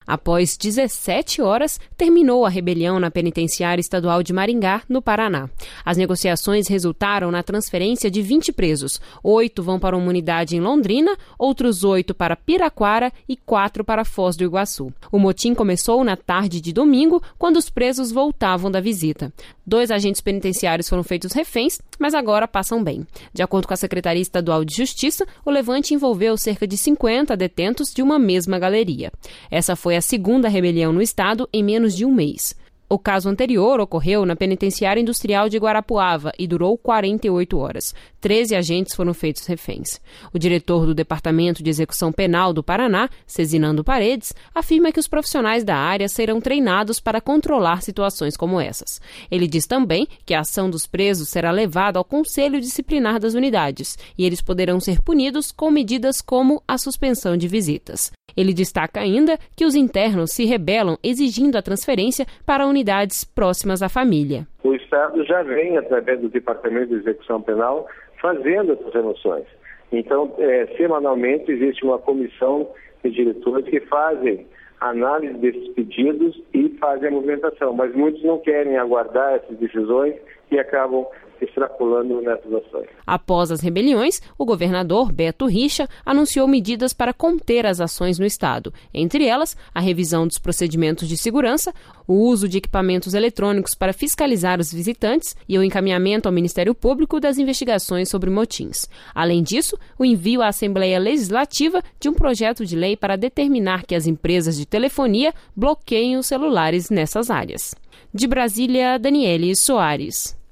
Após 17 horas, terminou a rebelião na Penitenciária Estadual de Maringá, no Paraná. As negociações resultaram na transferência de 20 presos. 8 vão para uma unidade em Londrina, outros 8 para Piraquara e 4 para Foz do Iguaçu. O motim começou na tarde de domingo, quando os presos voltavam da visita. 2 agentes penitenciários foram feitos reféns, mas agora passam bem. De acordo com a Secretaria Estadual de Justiça, o levante envolveu cerca de 50 detentos de uma mesma galeria. Essa foi a segunda rebelião no estado em menos de um mês. O caso anterior ocorreu na Penitenciária Industrial de Guarapuava e durou 48 horas. 13 agentes foram feitos reféns. O diretor do Departamento de Execução Penal do Paraná, Cezinando Paredes, afirma que os profissionais da área serão treinados para controlar situações como essas. Ele diz também que a ação dos presos será levada ao Conselho Disciplinar das unidades e eles poderão ser punidos com medidas como a suspensão de visitas. Ele destaca ainda que os internos se rebelam exigindo a transferência para unidades próximas à família. O Estado já vem, através do Departamento de Execução Penal, fazendo essas remoções. Então, semanalmente existe uma comissão de diretores que fazem análise desses pedidos e fazem a movimentação, mas muitos não querem aguardar essas decisões e acabam extrapolando nessas ações. Após as rebeliões, o governador Beto Richa anunciou medidas para conter as ações no estado, entre elas a revisão dos procedimentos de segurança, o uso de equipamentos eletrônicos para fiscalizar os visitantes e o encaminhamento ao Ministério Público das investigações sobre motins. Além disso, o envio à Assembleia Legislativa de um projeto de lei para determinar que as empresas de telefonia bloqueiem os celulares nessas áreas. De Brasília, Daniele Soares.